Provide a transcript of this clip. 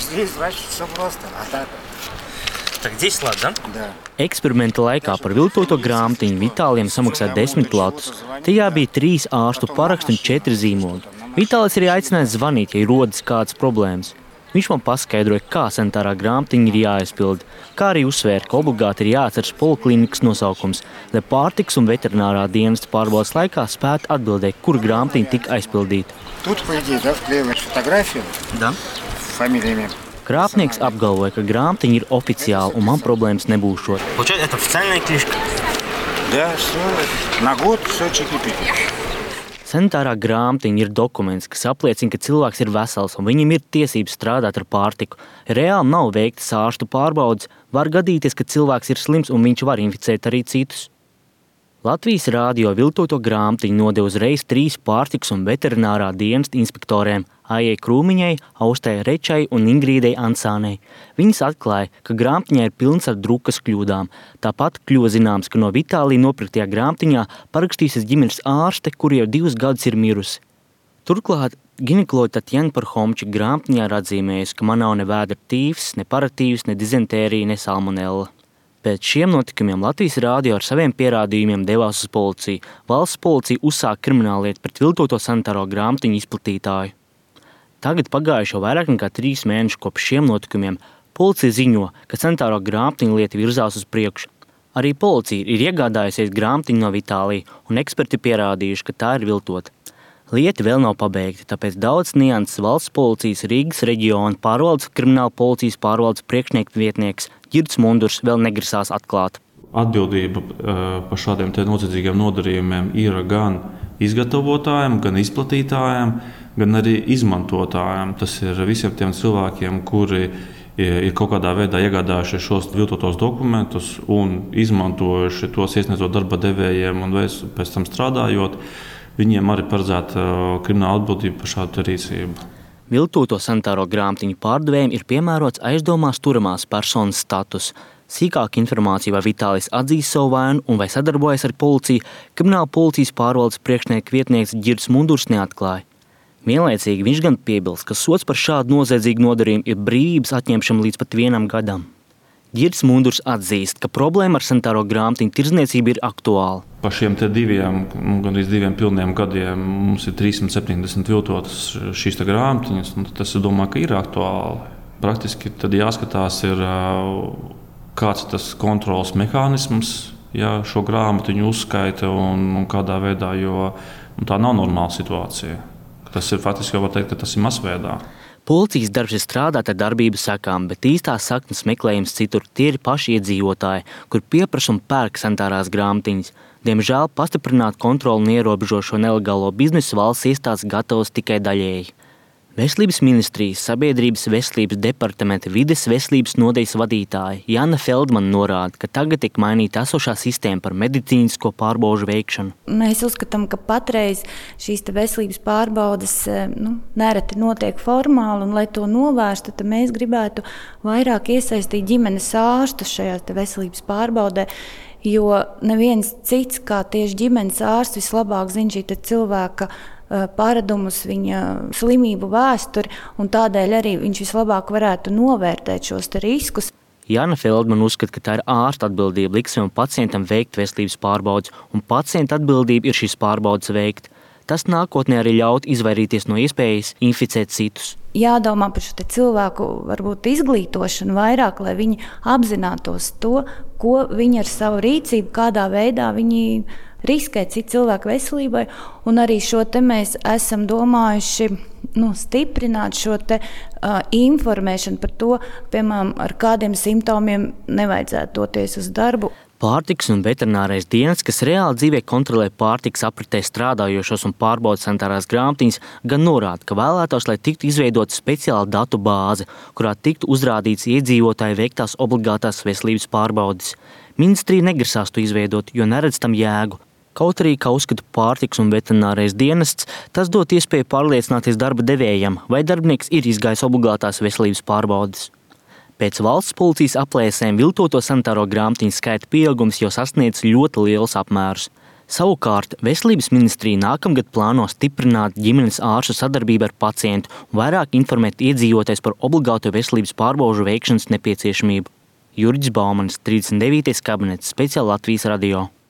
Здесь, значит, все просто. А так... Так, 10 лат, да? Да. Eksperimenta laikā par viltoto grāmatiņu Vitālijam samaksāja 10 latus. Tajā bija 3 ārstu paraksti un 4 zīmogi. Vitālis arī aicināja zvanīt, ja rodas kādas problēmas. Viņš man paskaidroja, kā sanitārā grāmatiņa ir jāaizpild, kā arī uzsvēra, ka obligāti ir jāatceras poliklīnikas nosaukums, lai pārtikas un veterinārā dienesta pārbaudes laikā spētu atbildēt, kura grāmatiņa tika aizpildīta. Тут, по идее, да, вклеиваешь фотографию Да. фамилиями. Krāpnieks apgalvoja, ka grāmatiņa ir oficiāla un man problēmas nebūšot. Получается, это официальная книжка. Да, все. На год все чики-пики. Sanitārā grāmatiņa ir dokuments, kas apliecina, ka cilvēks ir vesels un viņam ir tiesības strādāt ar pārtiku. Reāli nav veiktas ārstu pārbaudes, var gadīties, ka cilvēks ir slims un viņš var inficēt arī citus. Latvijas rādio viltoto grāmatiņu nodeva uzreiz 3 pārtikas un veterinārā dienesta inspektoriem – Aijai Krūmiņai, Austai Rečai un Ingrīdei Ansānei. Viņas atklāja, ka grāmatiņā ir pilns ar drukas kļūdām. Tāpat kļuva zināms, ka no Vitālija nopirktajā grāmatiņā parakstījusies ģimenes ārste, kur jau 2 gadus ir mirusi. Turklāt ginekoloģe Tatjana Parhomča grāmatiņā ir atzīmējusi, ka man nav ne vēdra tīfs, ne paratīvs, ne dizentērija, ne salmonella. Pēc šiem notikumiem Latvijas rādio ar saviem pierādījumiem devās uz policiju. Valsts policija uzsāka krimināllietu pret viltoto sanitāro grāmatiņu izplatītāju. Tagad pagājuši jau vairāk nekā 3 mēneši kopš šiem notikumiem. Policija ziņo, ka sanitāro grāmatiņu lieta virzās uz priekšu. Arī policija ir iegādājusies grāmatiņu no Vitālija, un eksperti pierādījuši, ka tā ir viltota. Lieta vēl nav pabeigta, tāpēc daudz nianses valsts policijas Rīgas reģiona pārvaldes krimināla policijas pārvaldes priekšnieka vietnieks Girds Mundurs vēl negrasās atklāt. Atbildība par šādiem noziedzīgiem nodarījumiem ir gan izgatavotājiem, gan izplatītājiem, gan arī izmantotājiem. Tas ir visiem tiem cilvēkiem, kuri ir kaut kādā veidā iegādājuši šos viltotos dokumentus un izmantojuši tos iesniedzot darba devējiem un pēc tam strādājot. Viņiem arī paredzēta krimināla atbildība par šādu rīcību. Viltoto sanitāro grāmatiņu pārdevējiem ir piemērots aizdomās turamās personas status. Sīkāka informācija, vai Vitālijs atzīst savu vainu un vai sadarbojas ar policiju, krimināla policijas pārvaldes priekšnieka vietnieks Girds Mundurs neatklāja. Vienlaicīgi viņš gan piebilst, ka sods par šādu noziedzīgu nodarījumu ir brīvības atņemšana līdz pat 1 gadam. Girds Mundurs atzīst, ka problēma ar sanitāro grāmatiņu tirdzniecību ir aktuāla. Par šiem 2, gandrīz 2 pilniem gadiem mums ir 370 viltotas šīs grāmatiņas. Tas, es domāju, ka ir aktuāli. Praktiski tad jāskatās, kāds ir tas kontrols mehānisms, ja šo grāmatiņu uzskaita un kādā veidā, jo tā nav normāla situācija. Tas ir faktiski jau var teikt, ka tas ir masveidā. Policijas darbs ir strādāt ar darbību sekām, bet īstās saknes meklējums citur tie ir paši iedzīvotāji, kur pieprasa un pērk sanitārās grāmatiņas. Diemžēl pastiprināt kontroli un ierobežot šo nelegālo biznesu valsts iestādes gatavas tikai daļēji. Veselības ministrijas Sabiedrības veselības departamenta vides veselības nodaļas vadītāja Jana Feldmana norāda, ka tagad tiek mainīta esošā sistēma par medicīnisko pārbaužu veikšanu. Mēs uzskatām, ka patreiz šīs veselības pārbaudes nereti notiek formāli, un lai to novērstu, tad mēs gribētu vairāk iesaistīt ģimenes ārstus šajā veselības pārbaudē, jo neviens cits kā tieši ģimenes ārsts vislabāk zina šī cilvēka paradumus, viņa slimību vēsturi, un tādēļ arī viņš vislabāk varētu novērtēt šos riskus. Jana Feldmana uzskata, ka tā ir ārsta atbildība liksim pacientam veikt veselības pārbaudes, un pacienta atbildība ir šīs pārbaudes veikt. Tas nākotnē arī ļaut izvairīties no iespējas inficēt citus. Jādomā par šo cilvēku varbūt izglītošanu vairāk, lai viņi apzinātos to, ko viņi ar savu rīcību, kādā veidā viņi riskē citu cilvēku veselībai, un arī šo mēs esam domājuši stiprināt šo informēšanu par to, piemēram, ar kādiem simptomiem nevajadzētu doties uz darbu. Pārtikas un veterinārais dienests, kas reāli dzīvē kontrolē pārtikas apritē strādājošos un pārbauda sanitārās grāmatiņas, gan norāda, ka vēlētos, lai tiktu izveidota speciāla datu bāze, kurā tiktu uzrādīts iedzīvotāju veiktās obligātās veselības pārbaudes. Ministrija negrasās to izveidot, jo neredz tam jēgu. Kaut arī, kā uzskata pārtikas un veterinārais dienests, tas dot iespēju pārliecināties darba devējam, vai darbinieks ir izgājis obligātās veselības pārbaudes. Pēc valsts policijas aplēsēm viltoto sanitāro grāmatiņu skaita pieaugums jau sasniedz ļoti lielus apmērus. Savukārt, Veselības ministrija nākamgad plāno stiprināt ģimenes ārstu sadarbību ar pacientu un vairāk informēt iedzīvotājus par obligāto veselības pārbaužu veikšanas nepieciešamību. Jurģis Baumanis, 39. kabinets, Speciāli Latvijas radio.